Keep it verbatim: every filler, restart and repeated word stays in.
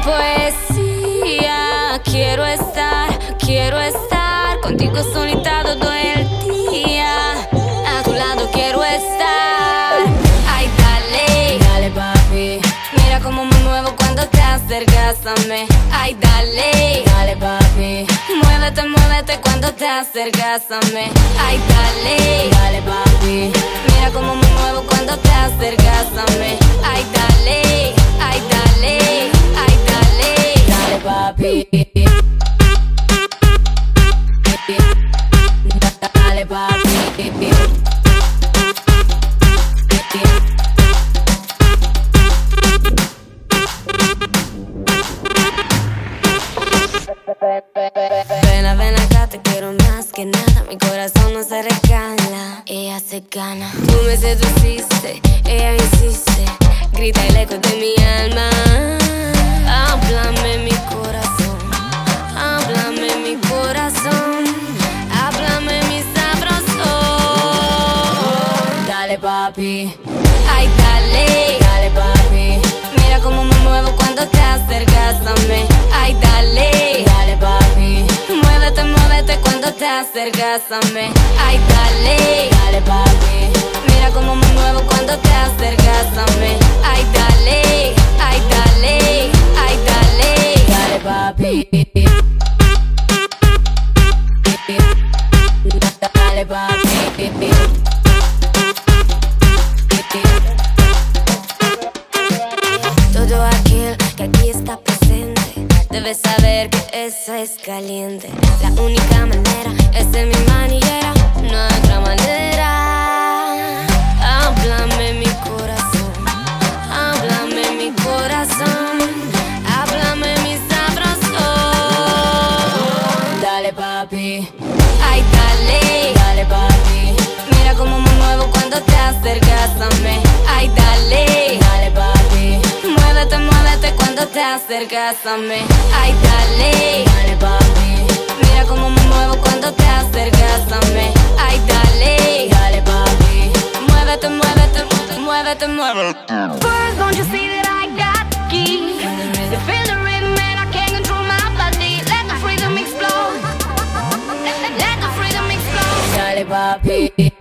poesía. Quiero estar, quiero estar contigo solita todo el día. A tu lado quiero estar. Ay, dale, dale papi. Mira cómo me muevo cuando te acercas a mí. Ay, dale, dale papi. Muévete, muévete cuando te acercas a mí. Ay, dale, dale papi. Mira cómo me muevo cuando te acercas a mí. Ay, dale, ay, dale, ay, dale, dale papi. Dale papi. Ven, ven acá, te quiero más que nada. Mi corazón no se regala, ella se gana. Tú me seduciste, ella insiste. Grita el eco de mi alma. Háblame mi corazón, háblame mi corazón, háblame mi sabroso. Dale papi, ay dale, dale papi. Mira cómo me muevo cuando te acercas a mí. Ay dale, dale papi. Muévete, muévete cuando te acercas a mí. Ay dale, dale papi. Mira cómo me muevo cuando te acercas a mí. Ay dale, ay dale, ay dale, dale papi. Dale papi. Todo aquel que aquí está presente debe saber que eso es caliente. La única manera es de mi manillera, no hay otra manera. Háblame mi corazón, háblame mi corazón, háblame mi sabroso. Dale papi, ay dale, dale papi. Mira cómo me muevo cuando te acercas a mí. Ay dale, dale papi. Muévete, muévete cuando te acercas a mí. Ay dale, dale papi. Mira cómo me muevo cuando te acercas a mí. Ay dale, dale papi. Muévete, muévete, muévete, muévete. First, don't you see that I got the key? You feel the rhythm and I can't control my body. Let the freedom explode. Let the freedom explode. Dale papi.